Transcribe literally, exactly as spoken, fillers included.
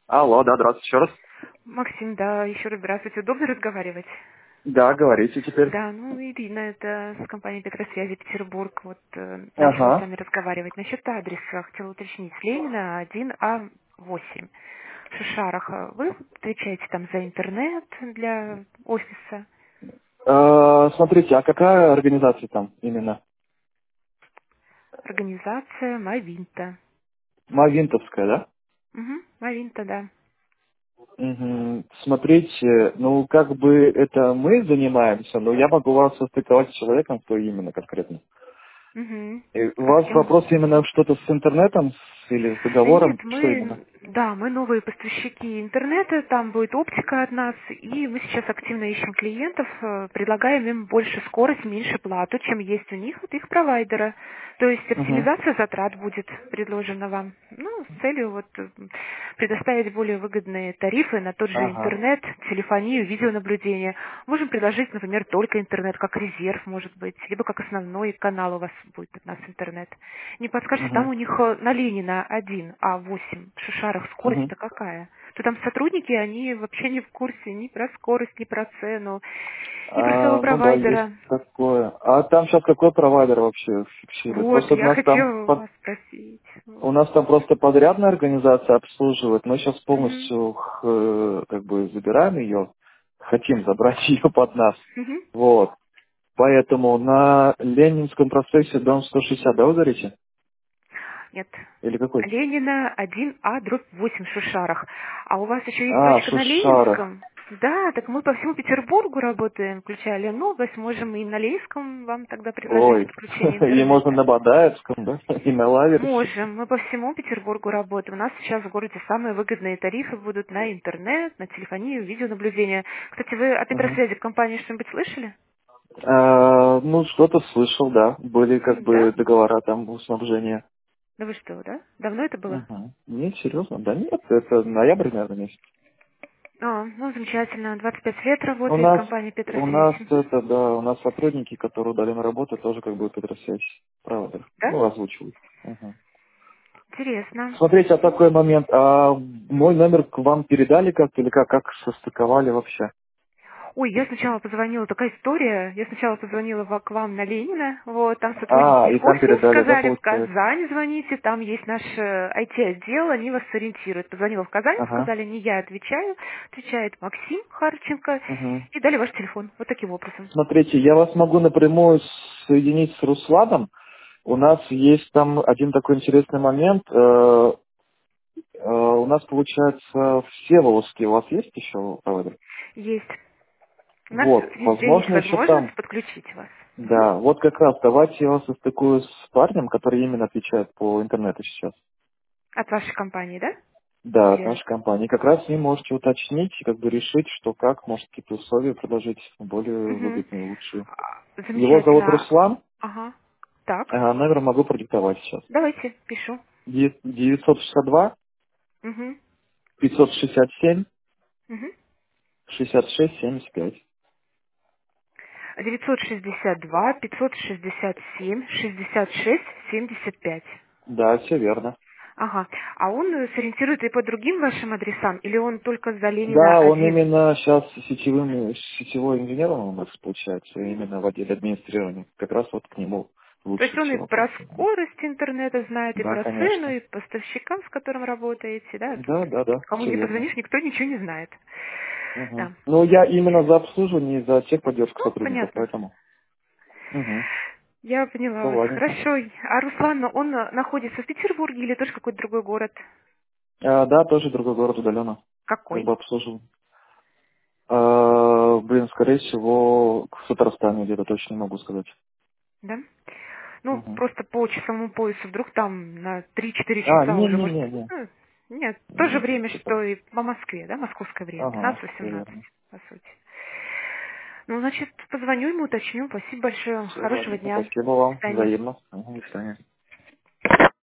Алло, да, здравствуйте еще раз. Максим, да, еще раз здравствуйте. Удобно разговаривать? Да, говорите теперь. Да, ну Ирина, это с компании Петросвязи Петербург. Вот э, начала с Ага. вами разговаривать. Насчет адреса хотела уточнить. С Ленина один А восемь. В Шишарах. А Вы отвечаете там за интернет для офиса? Э, смотрите, а какая организация там именно? Организация Мавинта. Мавинтовская, да? Угу, Мавинта, да. Мгм. Смотрите, ну как бы это мы занимаемся, но я могу вас состыковать с человеком, кто именно конкретно. Угу. И у А с вас кем? вопрос именно что-то с интернетом с- или с Да нет, договором? Что именно? мы, да, мы новые поставщики интернета, там будет оптика от нас, и мы сейчас активно ищем клиентов, э, предлагаем им больше скорость, меньше плату, чем есть у них от их провайдера. То есть Угу. оптимизация затрат будет предложена вам. Ну, с целью вот э, предоставить более выгодные тарифы на тот же Ага. интернет, телефонию, видеонаблюдение. Можем предложить, например, только интернет, как резерв, может быть, либо как основной канал у вас будет от нас интернет. Не подскажете, там Угу. у них э, на Ленина один А восемь в Шишарах Угу. скорость-то какая? То там сотрудники, они вообще не в курсе ни про скорость, ни про цену, ни про своего А, ну да, есть провайдера. такое. А там сейчас какой провайдер вообще фиксирует? Вот, Просто у я нас там хотела под- вас спросить. У нас там просто подрядная организация обслуживает. Мы сейчас Мгм. полностью х- как бы забираем ее, хотим забрать ее под нас. Мгм. Вот. Поэтому на Ленинском проспекте дом сто шестьдесят, да, вы говорите? Нет. Или какой? Ленина один А дробь восемь в Шишарах. А у вас еще есть А, точка в на Шарах. Ленинском? Да, так мы по всему Петербургу работаем, включая Ленобласть. Можем и на Ленинском вам тогда предложить Ой, подключение и можно интернета. на Бадаевском, да? И на Лаверсе. Можем. Мы по всему Петербургу работаем. У нас сейчас в городе самые выгодные тарифы будут на интернет, на телефонию, видеонаблюдение. Кстати, вы о Мгм. Петросвязи в компании что-нибудь слышали? А, ну, что-то слышал, да. Были как М, Да? бы договора там у снабжения. Да вы что, да? Давно это было? Угу. Нет, серьезно? Да нет, это ноябрь, наверное, месяц. А, ну, замечательно. двадцать пять лет У работает нас, компания у нас Петросвязь. это, да, у нас сотрудники, которые удаленно работают, тоже как бы Петросвязь, правда, Да? ну, озвучивают. Мгм. Интересно. Смотрите, а такой момент, а мой номер к вам передали как-то или как, как состыковали вообще? Ой, я сначала позвонила, такая история, я сначала позвонила в- к вам на Ленина, вот, там сотрудники А, и их там офис передали, да, сказали, в получается? Казань звоните, там есть наш э, ай ти-отдел, они вас сориентируют. Позвонила в Казань, Ага. сказали, не я отвечаю, отвечает Максим Харченко, Мгм. и дали ваш телефон, вот таким образом. Смотрите, я вас могу напрямую соединить с Русланом. У нас есть там один такой интересный момент. Э, э, у нас, получается, все волоски у вас есть еще проводер? Есть. У нас Вот, везде есть возможно, еще там. возможность подключить вас. Мгм. Да, вот как раз давайте я вас состыкую с парнем, который именно отвечает по интернету сейчас. От вашей компании, да? Да, от Или... нашей компании. Как раз с ним можете уточнить и как бы решить, что как, может, какие-то условия предложить более Мгм. выгодные, лучшие. А, Его зовут Замечательно. Руслан. Ага. Так, Ага, номер могу продиктовать сейчас. давайте, пишу. Де- девятьсот шестьдесят два Угу. пятьсот шестьдесят семь Угу. шестьдесят шесть семьдесят пять. девятьсот шестьдесят два пятьсот шестьдесят семь шестьдесят шесть семьдесят пять. Да, все верно. Ага. А он э, сориентирует и по другим вашим адресам, или он только за Ленина Да, он один? именно сейчас сетевым, сетевой инженером у нас получается, именно в отделе администрирования. Как раз вот к нему То лучше есть он и всего. про скорость интернета знает, и Да, про цену, конечно. и поставщикам, с которым работаете, да? Тут Да, да, да, кому все не верно. позвонишь, никто ничего не знает. Мгм. Да. Ну, я именно за обслуживание и за техподдержку Ну, сотрудников, понятно. поэтому. Угу. Я поняла Ну, вас. ладненько. Хорошо. А Руслан, он э, находится в Петербурге или тоже какой-то другой город? А, да, тоже другой город удаленно. Как Какой? бы обслуживал. А, блин, скорее всего, в Татарстане где-то точно не могу сказать. Да? Ну, Мгм. просто по часовому поясу, вдруг там на три-четыре А, часа уже может... не-не-не-не. ну, нет, то же Нет, время, что-то. что и по Москве, да, московское время, Ага, все пятнадцать-восемнадцать, верно. по сути. Ну, значит, позвоню ему, уточню. Спасибо большое. Все, Хорошего ладно. дня. Спасибо До вам. свидания. Взаимно. Ага, до свидания.